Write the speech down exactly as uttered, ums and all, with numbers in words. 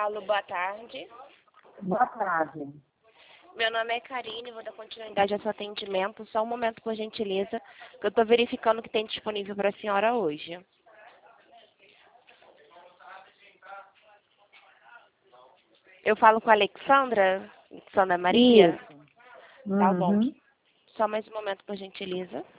Alô, boa tarde. Boa tarde. Meu nome é Karine, vou dar continuidade ao seu atendimento. Só um momento, por gentileza, que eu estou verificando o que tem disponível para a senhora hoje. Eu falo com a Alexandra, Alexandra Maria? Isso. Tá bom. Uhum. Só mais um momento, por gentileza.